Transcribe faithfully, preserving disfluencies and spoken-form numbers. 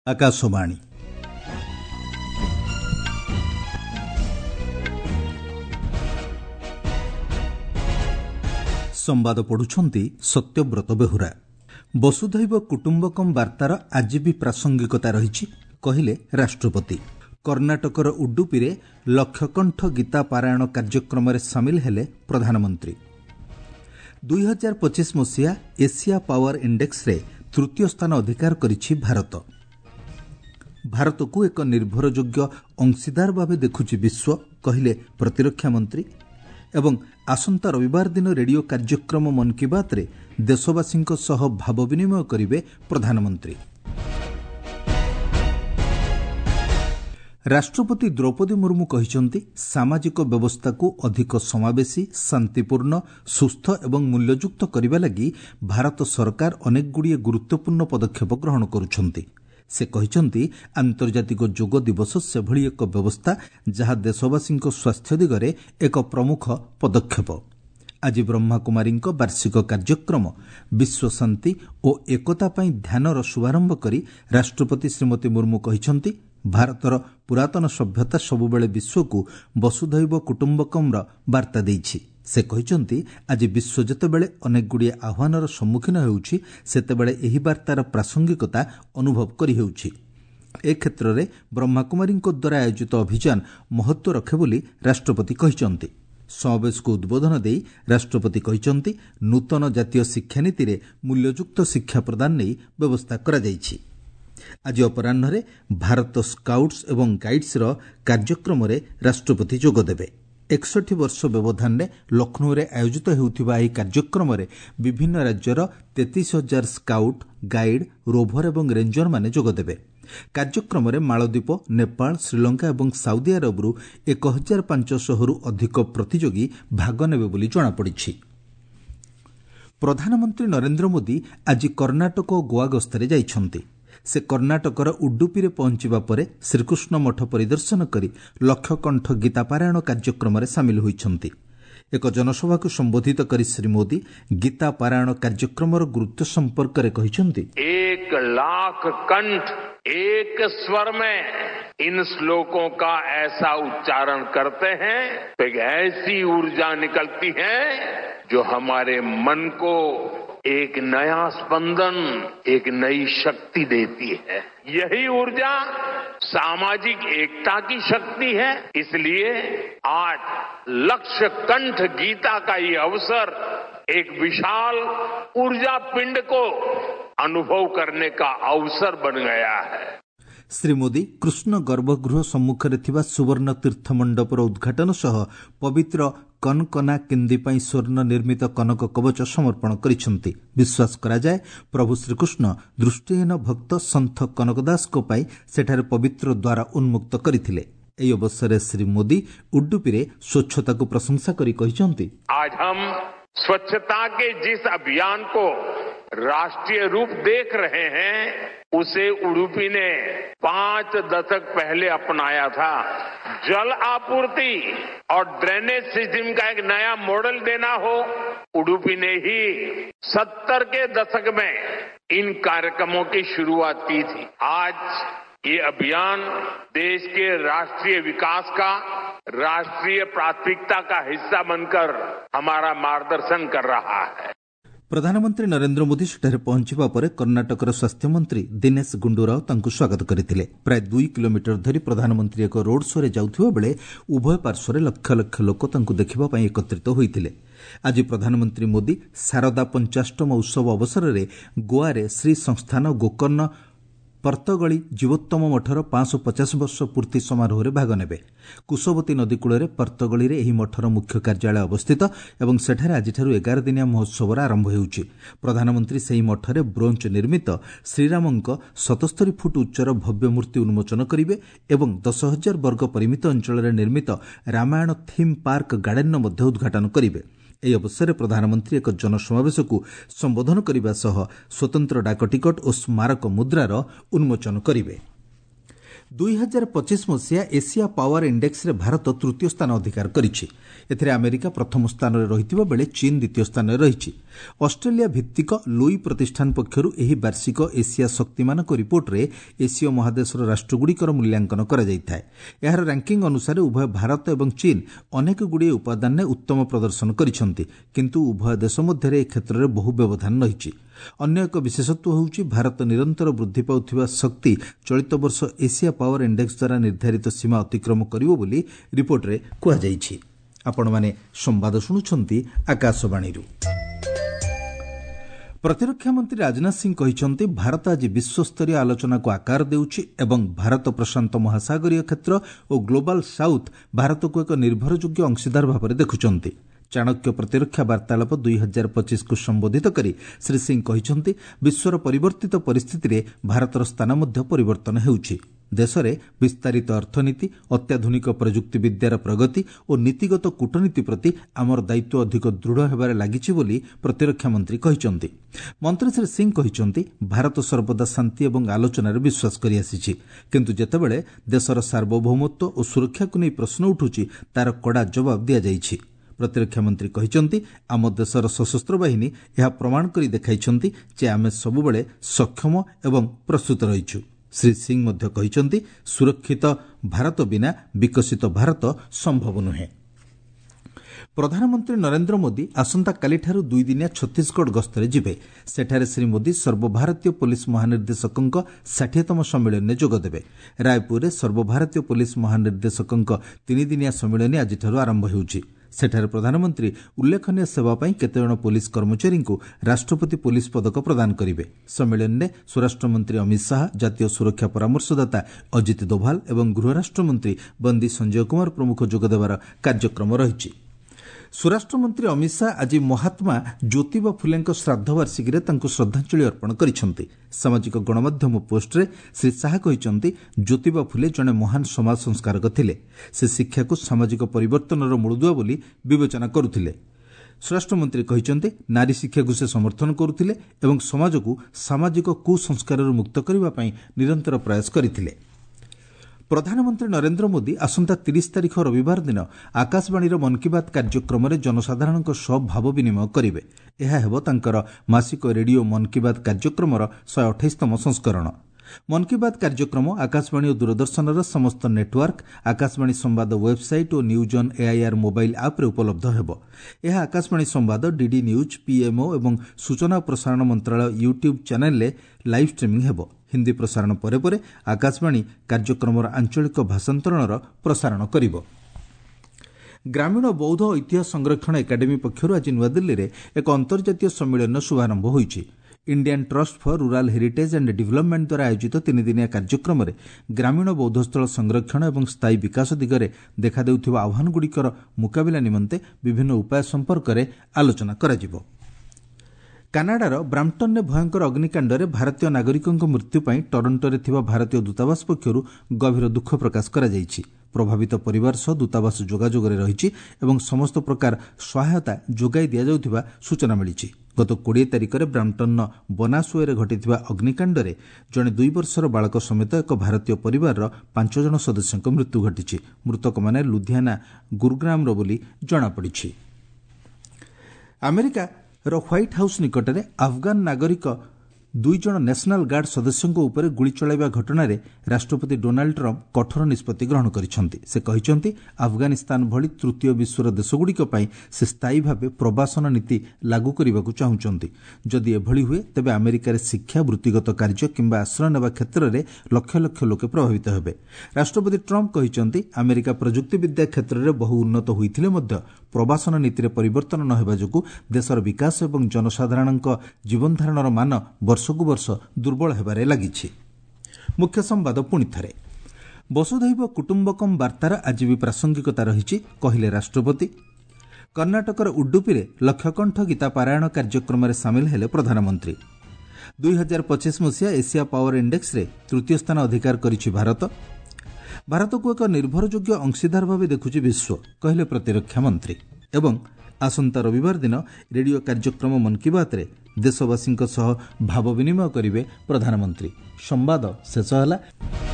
आकाशवाणी संवाद पढ़ुछंती सत्यव्रत बेहुरा। वसुधैव कुटुंबकम वार्तार आज भी प्रासंगिकता रही कहिले राष्ट्रपति। कर्णाटकर उडुपी लक्षकंठ गीता पारायण कार्यक्रम सामिल हेले प्रधानमंत्री। दुई हजार पचिश मसीहा एशिया पावर इंडेक्स रे तृतीय स्थान अधिकार करिछि भारत। भारत को एक निर्भरयोग्य अंशीदार भाव देखुछि विश्व कहिले प्रतिरक्षा मंत्री। एवं आसंता रविवार दिन रेडियो कार्यक्रम मन की बात रे देशवासी सह भाव विनिमय करिवे प्रधानमंत्री। राष्ट्रपति द्रौपदी मुर्मू कहिसंती सामाजिक व्यवस्था को अधिक समावेशी, शांतिपूर्ण, सुस्थ एवं मूल्ययुक्त करने लगी भारत सरकार अनेक गुड़िए गुरुत्वपूर्ण पदक्षेप ग्रहण करुछंती। से कहिसंती आंतर्जातिक योग दिवस सेभली एक व्यवस्था जहाँ देशवासी स्वास्थ्य दिगरे एक प्रमुख पदक्षेप। आज ब्रह्माकुमारी वार्षिक कार्यक्रम विश्व शांति और एकता पई ध्यानर शुभारंभ करी राष्ट्रपति श्रीमती मुर्मू कहिसंती भारतर पुरातन सभ्यता सबुबेले विश्व को वसुधैव कुटुंबकम वार्ता देइछि। से कहिसंती आज विश्व जेतेबेले अनेक गुड़िए आह्वानर सम्मुखीन हेउछि सेतेबेले एही वार्तार प्रासंगिकता अनुभव करि हेउछि। ए क्षेत्र में ब्रह्माकुमारी द्वारा आयोजित अभियान महत्व रखे बोली राष्ट्रपति कहिसंती। समावेश को उद्बोधन देई राष्ट्रपति कहिसंती नूतन जातीय शिक्षा नीति रे मूल्ययुक्त शिक्षा प्रदान नहीं व्यवस्था करा जाइछि। आज अपराह्न भारत स्काउट्स एवं गाइड्स रो कार्यक्रम रे राष्ट्रपति जोग देबे। एकसठ वर्ष व्यवधान में लखनऊ रे आयोजित हेउथिबा एही कार्यक्रम रे विभिन्न राज्यर तैंतीस हजार स्काउट, गाइड, रोभर एवं रेंजर माने जोग देबे। कार्यक्रम रे मालदीप, नेपाल, श्रीलंका एवं साउदी अरबरू एक हजार पांच शहरु अधिक प्रतियोगी भाग नेबे बोली जणा पड़िछि। प्रधानमंत्री नरेंद्र मोदी आज कर्णाटक और गोवा गस्तरे जाइछंती। से कर्णाटकर उडुपी पहुंचवा पर श्रीकृष्ण मठ परिदर्शन करी लक्षकंठ गीता पारायण कार्यक्रम सामिल होइछंती। एक जनसभा को संबोधित करी श्री मोदी गीता पारायण कार्यक्रम गुरुत्व संपर्क में कहिसंती एक लाख कंठ एक स्वर में इन श्लोकों का ऐसा उच्चारण करते हैं तो एक ऐसी ऊर्जा निकलती है जो हमारे मन को एक नया स्पंदन, एक नई शक्ति देती है। यही ऊर्जा सामाजिक एकता की शक्ति है। इसलिए आज लक्ष्य कंठ गीता का ये अवसर एक विशाल ऊर्जा पिंड को अनुभव करने का अवसर बन गया है। श्री मोदी कृष्ण गर्भगृह सम्मुख में थिबा सुवर्ण तीर्थ मंडपर उद्घाटन सह पवित्र कनकना किंदी पई स्वर्ण निर्मित कनक कवच समर्पण करिसंती। विश्वास करा जाए प्रभु श्रीकृष्ण दृष्टिहीन भक्त संत कनकदास को पाई सेठारे पवित्र द्वार उन्मुक्त करथिले। एई अवसर श्री मोदी उडुपी रे स्वच्छता को प्रशंसा करी कहिसंती आज हम स्वच्छता के जिस अभियान को राष्ट्रीय रूप देख रहे हैं उसे उडुपी ने पांच दशक पहले अपनाया था। जल आपूर्ति और ड्रेनेज सिस्टम का एक नया मॉडल देना हो, उडुपी ने ही सत्तर के दशक में इन कार्यक्रमों की शुरुआत की थी। आज ये अभियान देश के राष्ट्रीय विकास का राष्ट्रीय प्राथमिकता का हिस्सा बनकर हमारा मार्गदर्शन कर रहा है। प्रधानमंत्री नरेंद्र मोदी सेठारे पहुंचवा पर कर्णाटकर स्वास्थ्य मंत्री दिनेश गुंडूराव तांकु स्वागत करथिले। प्राय दुई किलोमीटर धरी प्रधानमंत्री एक रोड शो रे जाउथिबा बेले उभय पार्श्व लक्ष लक्ष लोक तांकु देखिबा पई एकत्रित होइथिले। आज प्रधानमंत्री मोदी शारदा पंचाष्टम उत्सव अवसर में गोवा रे श्री संस्थान गोकर्ण पर्तगली जीवोत्तम मठर पांच सौ पचास वर्ष पूर्ति समारोह में भाग नेबे। कुशवती नदी कूल पर्तगली रे एही मठर मुख्य कार्यालय अवस्थित एवं सेठारे आजिठारु एगार दिनिया महोत्सव आरंभ हेउछि। प्रधानमंत्री सेही मठरे ब्रोंज निर्मित श्रीरामंक सतस्तरी फुट उच्चर भव्य मूर्ति उन्मोचन करिवे एवं दस हजार वर्ग परिमित अंचल निर्मित रामायण थीम पार्क गार्डन मध्य उद्घाटन करिवे। ଏହି ଅବସରରେ ପ୍ରଧାନମନ୍ତ୍ରୀ ଏକ ଜନସମାବେଶକୁ ସମ୍ବୋଧନ କରିବା ସହ ସ୍ୱତନ୍ତ୍ର ଡାକ ଟିକଟ ଓ ସ୍ମାରକ ମୁଦ୍ରାର ଉନ୍ମୋଚନ କରିବେ। ଦୁଇ ହଜାର ପଚିଶ ମସିହା ଏସିଆ ପାୱାର ଇଣ୍ଡେକ୍ସରେ ଭାରତ ତୃତୀୟ ସ୍ଥାନ ଅଧିକାର କରିଛି। ଏଥିରେ ଆମେରିକା ପ୍ରଥମ ସ୍ଥାନରେ ରହିଥିବା ବେଳେ ଚୀନ୍ ଦ୍ୱିତୀୟ ସ୍ଥାନରେ ରହିଛି। ଅଷ୍ଟ୍ରେଲିଆ ଭିତ୍ତିକ ଲୁଇ ପ୍ରତିଷ୍ଠାନ ପକ୍ଷରୁ ଏହି ବାର୍ଷିକ ଏସିଆ ଶକ୍ତିମାନଙ୍କ ରିପୋର୍ଟରେ ଏସୀୟ ମହାଦେଶର ରାଷ୍ଟ୍ରଗୁଡ଼ିକର ମୂଲ୍ୟାଙ୍କନ କରାଯାଇଥାଏ। ଏହାର ର୍ୟାଙ୍କିଂ ଅନୁସାରେ ଉଭୟ ଭାରତ ଏବଂ ଚୀନ୍ ଅନେକଗୁଡ଼ିଏ ଉପାଦାନରେ ଉତ୍ତମ ପ୍ରଦର୍ଶନ କରିଛନ୍ତି, କିନ୍ତୁ ଉଭୟ ଦେଶ ମଧ୍ୟରେ ଏ କ୍ଷେତ୍ରରେ ବହୁ ବ୍ୟବଧାନ ରହିଛି। ଅନ୍ୟ ଏକ ବିଶେଷତ୍ୱ ହେଉଛି ଭାରତ ନିରନ୍ତର ବୃଦ୍ଧି ପାଉଥିବା ଶକ୍ତି ଚଳିତ ବର୍ଷ ଏସିଆ ପାୱାର ଇଣ୍ଡେକ୍ସ ଦ୍ୱାରା ନିର୍ଦ୍ଧାରିତ ସୀମା ଅତିକ୍ରମ କରିବ ବୋଲି ରିପୋର୍ଟରେ କୁହାଯାଇଛି। ଆପଣମାନେ ସମ୍ବାଦ ଶୁଣୁଛନ୍ତି ଆକାଶବାଣୀରୁ। ପ୍ରତିରକ୍ଷା ମନ୍ତ୍ରୀ ରାଜନାଥ ସିଂ କହିଛନ୍ତି ଭାରତ ଆଜି ବିଶ୍ୱସ୍ତରୀୟ ଆଲୋଚନାକୁ ଆକାର ଦେଉଛି ଏବଂ ଭାରତ ପ୍ରଶାନ୍ତ ମହାସାଗରୀୟ କ୍ଷେତ୍ର ଓ ଗ୍ଲୋବାଲ ସାଉଥ୍ ଭାରତକୁ ଏକ ନିର୍ଭରଯୋଗ୍ୟ ଅଂଶୀଦାର ଭାବରେ ଦେଖୁଛନ୍ତି। ଚାଣକ୍ୟ ପ୍ରତିରକ୍ଷା ବାର୍ତ୍ତାଳାପ ଦୁଇ ହଜାର ପଚିଶକୁ ସମ୍ବୋଧିତ କରି ଶ୍ରୀ ସିଂ କହିଛନ୍ତି ବିଶ୍ୱର ପରିବର୍ତ୍ତିତ ପରିସ୍ଥିତିରେ ଭାରତର ସ୍ଥାନ ମଧ୍ୟ ପରିବର୍ତ୍ତନ ହେଉଛି। ଦେଶରେ ବିସ୍ତାରିତ ଅର୍ଥନୀତି, ଅତ୍ୟାଧୁନିକ ପ୍ରଯୁକ୍ତି ବିଦ୍ୟାର ପ୍ରଗତି ଓ ନୀତିଗତ କୂଟନୀତି ପ୍ରତି ଆମର ଦାୟିତ୍ୱ ଅଧିକ ଦୃଢ଼ ହେବାରେ ଲାଗିଛି ବୋଲି ପ୍ରତିରକ୍ଷା ମନ୍ତ୍ରୀ କହିଛନ୍ତି। ମନ୍ତ୍ରୀ ଶ୍ରୀ ସିଂ କହିଛନ୍ତି ଭାରତ ସର୍ବଦା ଶାନ୍ତି ଏବଂ ଆଲୋଚନାରେ ବିଶ୍ୱାସ କରିଆସିଛି, କିନ୍ତୁ ଯେତେବେଳେ ଦେଶର ସାର୍ବଭୌମତ୍ୱ ଓ ସୁରକ୍ଷାକୁ ନେଇ ପ୍ରଶ୍ନ ଉଠୁଛି ତାର କଡ଼ା ଜବାବ ଦିଆଯାଇଛି। ପ୍ରତିରକ୍ଷା ମନ୍ତ୍ରୀ କହିଛନ୍ତି ଆମ ଦେଶର ସଶସ୍ତ୍ର ବାହିନୀ ଏହା ପ୍ରମାଣ କରି ଦେଖାଇଛନ୍ତି ଯେ ଆମେ ସବୁବେଳେ ସକ୍ଷମ ଏବଂ ପ୍ରସ୍ତୁତ ରହିଛୁ। ଶ୍ରୀ ସିଂ ମଧ୍ୟ କହିଛନ୍ତି ସୁରକ୍ଷିତ ଭାରତ ବିନା ବିକଶିତ ଭାରତ ସମ୍ଭବ ନୁହେଁ। ପ୍ରଧାନମନ୍ତ୍ରୀ ନରେନ୍ଦ୍ର ମୋଦି ଆସନ୍ତାକାଲିଠାରୁ ଦୁଇଦିନିଆ ଛତିଶଗଡ଼ ଗସ୍ତରେ ଯିବେ। ସେଠାରେ ଶ୍ରୀ ମୋଦି ସର୍ବଭାରତୀୟ ପୋଲିସ ମହାନିର୍ଦ୍ଦେଶକଙ୍କ ଷାଠିଏତମ ସମ୍ମିଳନୀରେ ଯୋଗଦେବେ। ରାୟପୁରରେ ସର୍ବଭାରତୀୟ ପୋଲିସ ମହାନିର୍ଦ୍ଦେଶକଙ୍କ ତିନିଦିନିଆ ସମ୍ମିଳନୀ ଆଜିଠାରୁ ଆରମ୍ଭ ହେଉଛି। ସେଠାରେ ପ୍ରଧାନମନ୍ତ୍ରୀ ଉଲ୍ଲେଖନୀୟ ସେବା ପାଇଁ କେତେଜଣ ପୋଲିସ କର୍ମଚାରୀଙ୍କୁ ରାଷ୍ଟ୍ରପତି ପୋଲିସ ପଦକ ପ୍ରଦାନ କରିବେ। ସମ୍ମିଳନୀରେ ସ୍ୱରାଷ୍ଟ୍ରମନ୍ତ୍ରୀ ଅମିତ ଶାହା, ଜାତୀୟ ସୁରକ୍ଷା ପରାମର୍ଶଦାତା ଅଜିତ ଦୋଭାଲ ଏବଂ ଗୃହରାଷ୍ଟ୍ରମନ୍ତ୍ରୀ ବନ୍ଦୀ ସଞ୍ଜୟ କୁମାର ପ୍ରମୁଖ ଯୋଗଦେବାର କାର୍ଯ୍ୟକ୍ରମ ରହିଛି। ସ୍ୱରାଷ୍ଟ୍ରମନ୍ତ୍ରୀ ଅମିତ ଶାହା ଆଜି ମହାତ୍ମା ଜ୍ୟୋତିବା ଫୁଲେଙ୍କ ଶ୍ରାଦ୍ଧବାର୍ଷିକୀରେ ତାଙ୍କୁ ଶ୍ରଦ୍ଧାଞ୍ଜଳି ଅର୍ପଣ କରିଛନ୍ତି। ସାମାଜିକ ଗଣମାଧ୍ୟମ ପୋଷ୍ଟରେ ଶ୍ରୀ ଶାହା କହିଛନ୍ତି ଜ୍ୟୋତିବା ଫୁଲେ ଜଣେ ମହାନ ସମାଜ ସଂସ୍କାରକ ଥିଲେ। ସେ ଶିକ୍ଷାକୁ ସାମାଜିକ ପରିବର୍ତ୍ତନର ମୂଳଦୁଆ ବୋଲି ବିବେଚନା କରୁଥିଲେ। ସ୍ୱରାଷ୍ଟ୍ରମନ୍ତ୍ରୀ କହିଛନ୍ତି ନାରୀ ଶିକ୍ଷାକୁ ସେ ସମର୍ଥନ କରୁଥିଲେ ଏବଂ ସମାଜକୁ ସାମାଜିକ କୁସଂସ୍କାରରୁ ମୁକ୍ତ କରିବା ପାଇଁ ନିରନ୍ତର ପ୍ରୟାସ କରିଥିଲେ। ପ୍ରଧାନମନ୍ତ୍ରୀ ନରେନ୍ଦ୍ର ମୋଦି ଆସନ୍ତା ତିରିଶ ତାରିଖ ରବିବାର ଦିନ ଆକାଶବାଣୀର ମନ୍ କୀ ବାତ୍ କାର୍ଯ୍ୟକ୍ରମରେ ଜନସାଧାରଣଙ୍କ ସହ ଭାବ ବିନିମୟ କରିବେ। ଏହା ହେବ ତାଙ୍କର ମାସିକ ରେଡିଓ ମନ୍ କୀ ବାତ୍ କାର୍ଯ୍ୟକ୍ରମର ଶହେ ଅଠେଇଶତମ ସଂସ୍କରଣ। ମନ୍ କୀ ବାତ୍ କାର୍ଯ୍ୟକ୍ରମ ଆକାଶବାଣୀ ଓ ଦୂରଦର୍ଶନର ସମସ୍ତ ନେଟୱାର୍କ, ଆକାଶବାଣୀ ସମ୍ବାଦ ୱେବ୍ସାଇଟ୍ ଓ ନ୍ୟୁଜ୍ ଅନ୍ ଏଆଇଆର୍ ମୋବାଇଲ୍ ଆପ୍ରେ ଉପଲବ୍ଧ ହେବ। ଏହା ଆକାଶବାଣୀ ସମ୍ବାଦ, ଡିଡି ନ୍ୟୁଜ୍, ପିଏମ୍ଓ ଏବଂ ସୂଚନା ଓ ପ୍ରସାରଣ ମନ୍ତ୍ରଣାଳୟ ୟୁଟ୍ୟୁବ୍ ଚ୍ୟାନେଲରେ ଲାଇଭ୍ ଷ୍ଟ୍ରିମିଂ ହେବ। ହିନ୍ଦୀ ପ୍ରସାରଣ ପରେ ପରେ ଆକାଶବାଣୀ କାର୍ଯ୍ୟକ୍ରମର ଆଞ୍ଚଳିକ ଭାଷାନ୍ତରଣର ପ୍ରସାରଣ କରିବ। ଗ୍ରାମୀଣ ବୌଦ୍ଧ ଐତିହ୍ୟ ସଂରକ୍ଷଣ ଏକାଡେମୀ ପକ୍ଷରୁ ଆଜି ନୂଆଦିଲ୍ଲୀରେ ଏକ ଅନ୍ତର୍ଜାତୀୟ ସମ୍ମିଳନୀର ଶୁଭାରମ୍ଭ ହୋଇଛି। Indian trust for rural heritage and development ଦ୍ୱାରା ଆୟୋଜିତ ତିନିଦିନିଆ କାର୍ଯ୍ୟକ୍ରମରେ ଗ୍ରାମୀଣ ବୌଦ୍ଧସ୍ଥଳ ସଂରକ୍ଷଣ ଏବଂ ସ୍ଥାୟୀ ବିକାଶ ଦିଗରେ ଦେଖାଦେଉଥିବା ଆହ୍ୱାନଗୁଡ଼ିକର ମୁକାବିଲା ନିମନ୍ତେ ବିଭିନ୍ନ ଉପାୟ ସମ୍ପର୍କରେ ଆଲୋଚନା କରାଯିବ। କାନାଡାର ବ୍ରାମ୍ପଟନ୍ରେ ଭୟଙ୍କର ଅଗ୍ନିକାଣ୍ଡରେ ଭାରତୀୟ ନାଗରିକଙ୍କ ମୃତ୍ୟୁ ପାଇଁ ଟରଣ୍ଟୋରେ ଥିବା ଭାରତୀୟ ଦୂତାବାସ ପକ୍ଷରୁ ଗଭୀର ଦୁଃଖ ପ୍ରକାଶ କରାଯାଇଛି। ପ୍ରଭାବିତ ପରିବାର ସହ ଦୂତାବାସ ଯୋଗାଯୋଗରେ ରହିଛି ଏବଂ ସମସ୍ତ ପ୍ରକାର ସହାୟତା ଯୋଗାଇ ଦିଆଯାଉଥିବା ସୂଚନା ମିଳିଛି। ଗତ କୋଡ଼ିଏ ତାରିଖରେ ବ୍ରାମ୍ପଟନ୍ର ବନାସୁଏରେ ଘଟିଥିବା ଅଗ୍ନିକାଣ୍ଡରେ ଜଣେ ଦୁଇ ବର୍ଷର ବାଳକ ସମେତ ଏକ ଭାରତୀୟ ପରିବାରର ପାଞ୍ଚ ଜଣ ସଦସ୍ୟଙ୍କ ମୃତ୍ୟୁ ଘଟିଛି। ମୃତକମାନେ ଲୁଧିଆନା ଗୁରୁଗ୍ରାମର ବୋଲି ଜଣାପଡ଼ିଛି। ଆମେରିକା ର ହ୍ୱାଇଟ୍ ହାଉସ୍ ନିକଟରେ ଆଫଗାନ ନାଗରିକ ଦୁଇ ଜଣ ନ୍ୟାସନାଲ୍ ଗାର୍ଡ ସଦସ୍ୟଙ୍କ ଉପରେ ଗୁଳି ଚଳାଇବା ଘଟଣାରେ ରାଷ୍ଟ୍ରପତି ଡୋନାଲ୍ଡ ଟ୍ରମ୍ପ କଠୋର ନିଷ୍ପତ୍ତି ଗ୍ରହଣ କରିଛନ୍ତି। ସେ କହିଛନ୍ତି ଆଫଗାନିସ୍ତାନ ଭଳି ତୃତୀୟ ବିଶ୍ୱର ଦେଶଗୁଡ଼ିକ ପାଇଁ ସେ ସ୍ଥାୟୀ ଭାବେ ପ୍ରବାସନ ନୀତି ଲାଗୁ କରିବାକୁ ଚାହୁଁଛନ୍ତି। ଯଦି ଏଭଳି ହୁଏ ତେବେ ଆମେରିକାରେ ଶିକ୍ଷା, ବୃତ୍ତିଗତ କାର୍ଯ୍ୟ କିମ୍ବା ଆଶ୍ରୟ ନେବା କ୍ଷେତ୍ରରେ ଲକ୍ଷ ଲକ୍ଷ ଲୋକେ ପ୍ରଭାବିତ ହେବେ। ରାଷ୍ଟ୍ରପତି ଟ୍ରମ୍ପ କହିଛନ୍ତି ଆମେରିକା ପ୍ରଯୁକ୍ତିବିଦ୍ୟା କ୍ଷେତ୍ରରେ ବହୁ ଉନ୍ନତ ହୋଇଥିଲେ ମଧ୍ୟ ପ୍ରବାସନ ନୀତିରେ ପରିବର୍ତ୍ତନ ନ ହେବା ଯୋଗୁଁ ଦେଶର ବିକାଶ ଏବଂ ଜନସାଧାରଣଙ୍କ ଜୀବନଧାରଣର ମାନ ବର୍ଷକୁ ବର୍ଷ ଦୁର୍ବଳ ହେବାରେ ଲାଗିଛି। ମୁଖ୍ୟ ସମ୍ବାଦ ପୁଣି ଥରେ। ବସୁଧୈବ କୁଟୁମ୍ବକମ୍ ବାର୍ତ୍ତାର ଆଜି ବି ପ୍ରାସଙ୍ଗିକତା ରହିଛି, କହିଲେ ରାଷ୍ଟ୍ରପତି। କର୍ଣ୍ଣାଟକର ଉଡୁପିରେ ଲକ୍ଷକଣ୍ଠ ଗୀତା ପାରାୟଣ କାର୍ଯ୍ୟକ୍ରମରେ ସାମିଲ ହେଲେ ପ୍ରଧାନମନ୍ତ୍ରୀ। ଦୁଇ ହଜାର ପଚିଶ ମସିହା ଏସିଆ ପାୱାର ଇଣ୍ଡେକ୍ସରେ ତୃତୀୟ ସ୍ଥାନ ଅଧିକାର କରିଛି ଭାରତ। ଭାରତକୁ ଏକ ନିର୍ଭରଯୋଗ୍ୟ ଅଂଶୀଦାର ଭାବେ ଦେଖୁଛି ବିଶ୍ୱ, କହିଲେ ପ୍ରତିରକ୍ଷା ମନ୍ତ୍ରୀ। ଏବଂ ଆସନ୍ତା ରବିବାର ଦିନ ରେଡିଓ କାର୍ଯ୍ୟକ୍ରମ ମନ୍ କୀ ବାତ୍ରେ ଦେଶବାସୀଙ୍କ ସହ ଭାବ ବିନିମୟ କରିବେ ପ୍ରଧାନମନ୍ତ୍ରୀ। ସମ୍ବାଦ ଶେଷ ହେଲା।